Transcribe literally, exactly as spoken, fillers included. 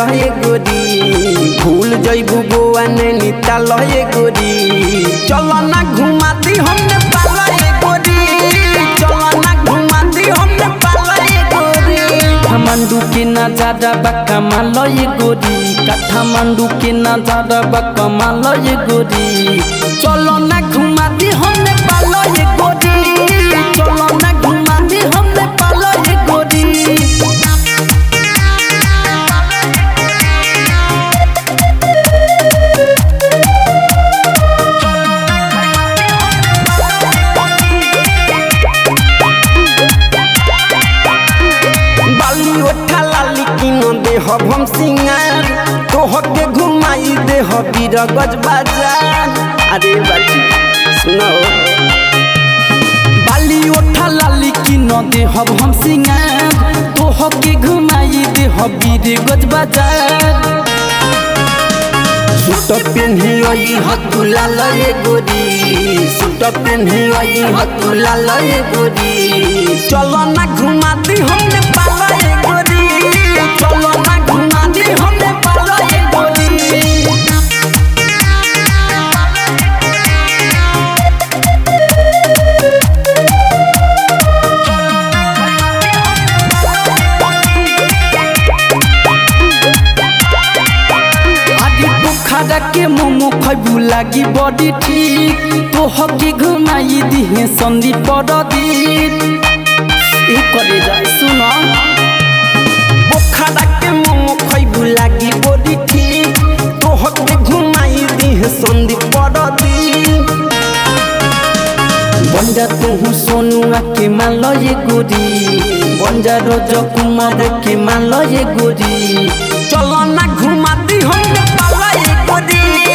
ये गोरी भूल जइबू गोवा नैनीताल ये गोरी चलो ना घुमा दी हमने पाला ये गोरी चलो ना घुमा दी हमने पाला ये गोरी काठमांडू के नजारा बा कमाल ये गोरी काठमांडू के नजारा बा कमाल ये गोरी चलो ना घुमा दी हमने पाला ये गोरी चलो ना घुमा दी हमने पाला ये गोरी हम हम सिंगार तोहके घुमाई दे बीरगंज बाजार अरे बाजी सुनो बाली ओठा लाली की न दे हम हम सिंगार तोहके घुमाई दे बीरगंज बाजार सूट पेन्ही आई हतुला लये गोरी सूट पेन्ही आई हतुला लये गोरी चलो ना घुमा दी हमने पाला ये गोरी चलो ना घुमा दी हमने पाला ये गोरी खादा के मोमो खैबू लागी बड़ी ठीक तोहके घुमाई दिहे संदीप परदीप ए करे जाए सुनो खादा के मोमो खैबू लागी बड़ी ठीक तोहके घुमाई दिहे संदीप परदीप बंजा तू सोनुआ के माल ये गोरी बंजा रोज कुमार के माल ये गोरी चलो ना घुमा दी हमने पाला ये गोरी